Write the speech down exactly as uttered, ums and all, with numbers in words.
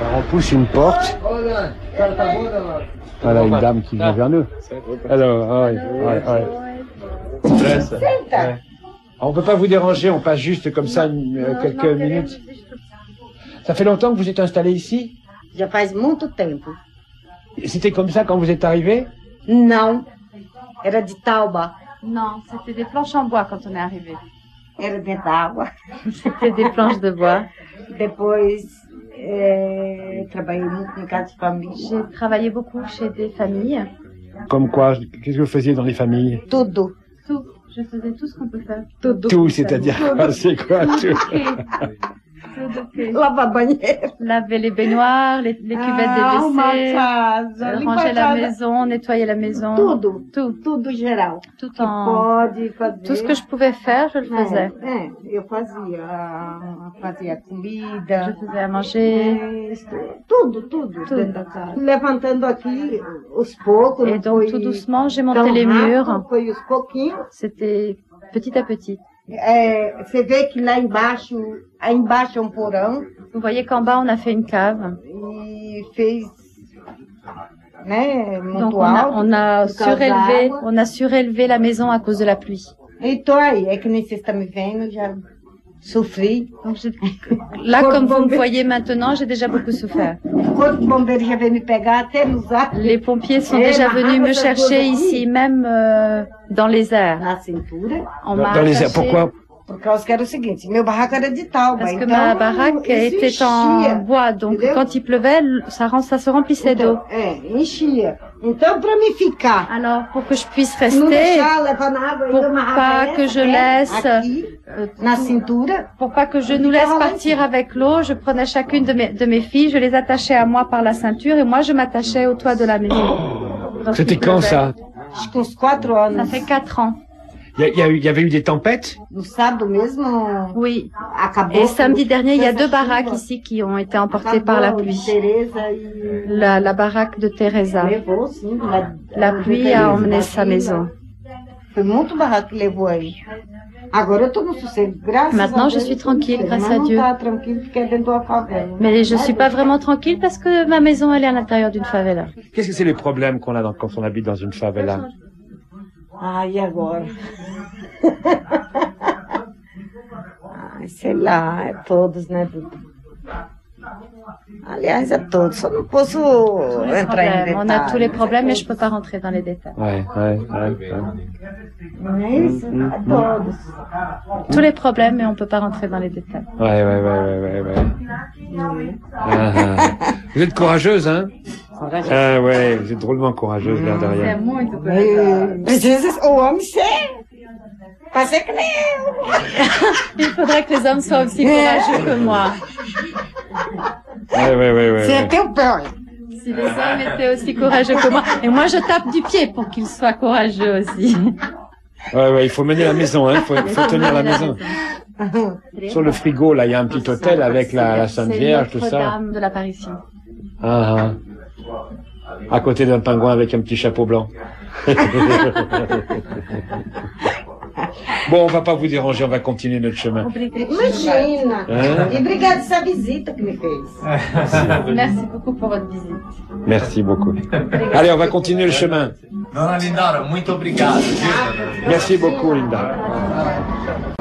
Alors, on pousse une porte. Voilà une dame qui vient vers nous. Alors, ouais, ouais, ouais. Ouais. On ne peut pas vous déranger, on passe juste comme ça euh, quelques minutes. Ça fait longtemps que vous êtes installé ici? Já faz muito tempo. C'était comme ça quand vous êtes arrivé? Não, era de tauba, Non, c'était des planches en bois quand on est arrivé. era dentro d'água. C'était des planches de bois. Depois, é, trabalhei muito em casa de família. J'ai travaillé beaucoup chez des familles. Comme quoi? Qu'est-ce que vous faisiez dans les familles? Tudo, Tout. Je faisais tout ce qu'on peut faire. tudo. Tout, c'est-à-dire quoi? C'est quoi tout? Tudo que- Lavar banheiro. Laver les baignoires, les, les cuvettes Ah, arrumar des W C, casa, euh, limpar ranger la casa. maison, nettoyer la maison. Tudo, Tout. tudo geral. Tout Que en... pode fazer. Tout ce que je pouvais faire, je le faisais. É, é, eu fazia, fazia Je comida, faisais à manger. é, tudo, tudo, Tudo. dentro da casa. Levantando aqui, os poucos, Et não donc foi tout doucement, j'ai monté tão les rápido, murs. foi os pouquinhos. C'était petit à petit. É, você vê que lá embaixo, aí embaixo é um porão, Vous voyez qu'en bas, on a fait une cave. e fez, né, Donc muito on a, alto. on a por causa da surélevé, água. on a surélevé la maison à cause de la pluie. Então aí, é que nem vocês estão me vendo, já sofri. Donc je- là, comme vous me voyez maintenant, j'ai déjà beaucoup souffert. O corpo de bombeiro já veio me pegar até nos ar, Les pompiers sont Eh, déjà ma venus rame, me ça chercher pose ici, ici. même euh, dans les airs. na cintura. On Dans, m'a dans les airs. attaché- Pourquoi? Por causa que era o seguinte, meu barraco era de tauba, Parce que então ma baraque isso était en enchia, bois, donc entendeu? quand il pleuvait, ça, rem- ça se remplissait d'eau. Então, é, enchia. Então, para me ficar, Alors, pour que je puisse não rester, deixar levar na água, pour eu amarrava pas essa, que je né, laisse, aqui, euh, na cintura, pour pas que je nous laisse partir avec l'eau, je prenais chacune de mes, de mes filles, je les attachais à moi par la ceinture et moi je m'attachais au toit de la maison. Lorsqu'il C'était quand pleuvait. ça? acho que uns quatro anos. Ça fait quatre ans. Il y, a- il y a eu- il y avait eu des tempêtes? No sábado mesmo, Oui. acabou. Et samedi dernier, il y a deux essa baraques chuva, ici qui ont été emportées par la acabou pluie. Tereza e La, la baraque de Teresa. levou, sim. La, La pluie a emmené sa maison. Foi muito barraco que levou aí. Agora eu tô no sossego, graças Maintenant, a je Deus. suis tranquille, Mas grâce à não Dieu. tá tranquilo porque é dentro da favela. Mais je suis pas vraiment tranquille parce que ma maison, elle est à l'intérieur d'une favela. Qu'est-ce que c'est les problèmes qu'on a dans- quand on habite dans une favela? Ai, e agora? Ai, sei lá, é todos, né, Dudu? Aliás, é todos, só não posso entrar em Problème. On a detalhes. tous les problèmes, mais je peux pas rentrer dans les détails. Ouais, ouais, ouais, ouais. Não é isso? É todos. Tous les problèmes, mais on peut pas rentrer dans les détails. Ouais, ouais, ouais, ouais, ouais, ouais. Ah, ah. Vous êtes courageuse, hein? Ah ouais, vous êtes drôlement courageuse, l'air de rien. muito É, precisa o homem ser. Pra ser que nem eu. Il faudrait que les hommes soient aussi courageux que moi. Ouais, ouais, ouais, ouais. Você ouais. tem o pé. Si les hommes étaient aussi courageux que moi. Et moi, je tape du pied pour qu'ils soient courageux aussi. Ouais, ouais, il faut mener la maison, hein. Faut, faut tenir la maison. Sur le frigo, là, il y a un petit hôtel avec la, la Sainte Vierge, tout ça. Notre-Dame de l'apparition. Ah, ah. À côté d'un pingouin avec un petit chapeau blanc. Bon, on va pas vous déranger, on va continuer notre chemin. Imagina. Hein? E obrigada essa visita que me fez. Merci beaucoup pour votre visite. Merci beaucoup. Allez, on va continuer le chemin. Dona Lindora, muito obrigado. Viu? Merci beaucoup, Linda.